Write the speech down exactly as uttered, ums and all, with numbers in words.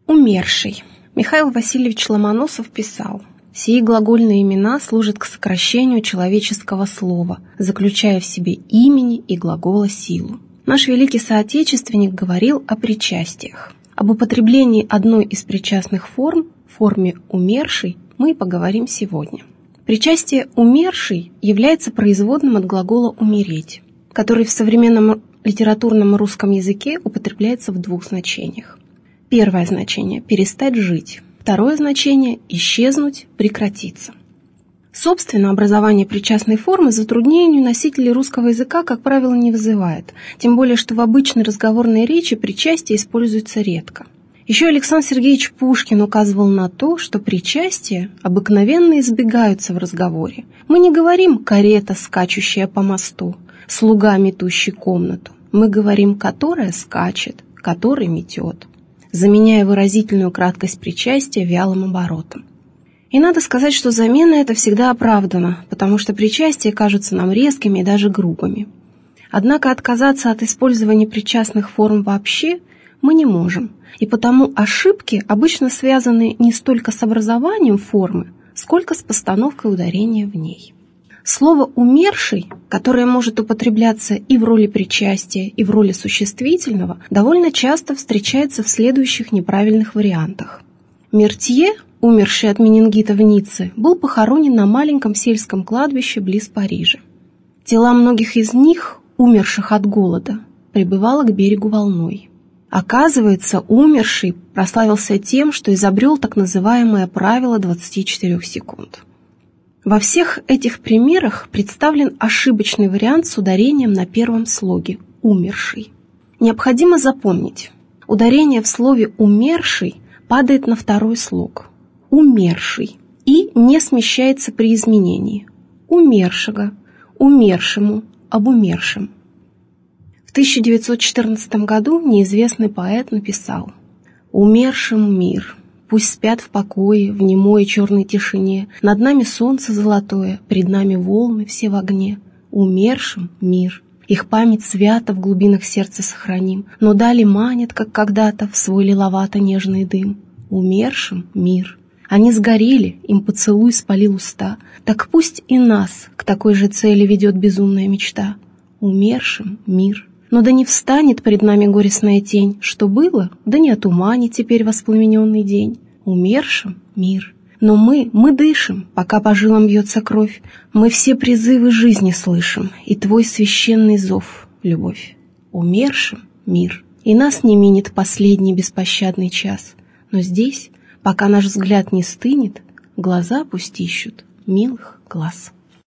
Умерший. Михаил Васильевич Ломоносов писал: «Сии глагольные имена служат к сокращению человеческого слова, заключая в себе имени и глагола силу». Наш великий соотечественник говорил о причастиях. Об употреблении одной из причастных форм, форме «умерший», мы и поговорим сегодня. Причастие «умерший» является производным от глагола «умереть», который в современном литературном русском языке употребляется в двух значениях. Первое значение – перестать жить. Второе значение – исчезнуть, прекратиться. Собственно, образование причастной формы затруднению носителей русского языка, как правило, не вызывает, тем более, что в обычной разговорной речи причастие используется редко. Еще Александр Сергеевич Пушкин указывал на то, что причастия обыкновенно избегаются в разговоре. Мы не говорим «карета, скачущая по мосту», «слуга, метущий комнату». Мы говорим «которая скачет», «который метет», заменяя выразительную краткость причастия вялым оборотом. И надо сказать, что замена эта всегда оправдана, потому что причастия кажутся нам резкими и даже грубыми. Однако отказаться от использования причастных форм вообще мы не можем, и потому ошибки обычно связаны не столько с образованием формы, сколько с постановкой ударения в ней. Слово «умерший», которое может употребляться и в роли причастия, и в роли существительного, довольно часто встречается в следующих неправильных вариантах. Мертье, умерший от менингита в Ницце, был похоронен на маленьком сельском кладбище близ Парижа. Тела многих из них, умерших от голода, прибывало к берегу волной. Оказывается, умерший прославился тем, что изобрел так называемое правило двадцати четырёх секунд. Во всех этих примерах представлен ошибочный вариант с ударением на первом слоге «умерший». Необходимо запомнить, ударение в слове «умерший» падает на второй слог «умерший» и не смещается при изменении «умершего», «умершему», «об умершем». В тысяча девятьсот четырнадцатом году неизвестный поэт написал: «Умершим мир, пусть спят в покое, в немой черной тишине, над нами солнце золотое, пред нами волны все в огне. Умершим мир, их память свято в глубинах сердца сохраним, но дали манят, как когда-то, в свой лиловато-нежный дым. Умершим мир». Они сгорели, им поцелуй спалил уста, так пусть и нас к такой же цели ведет безумная мечта. Умершим мир. Но да не встанет пред нами горестная тень, что было, да не отуманит теперь воспламененный день. Умершим мир. Но мы, мы дышим, пока по жилам бьется кровь, мы все призывы жизни слышим, и твой священный зов, любовь. Умершим мир. И нас не минит последний беспощадный час, но здесь, пока наш взгляд не стынет, глаза пусть ищут милых глаз.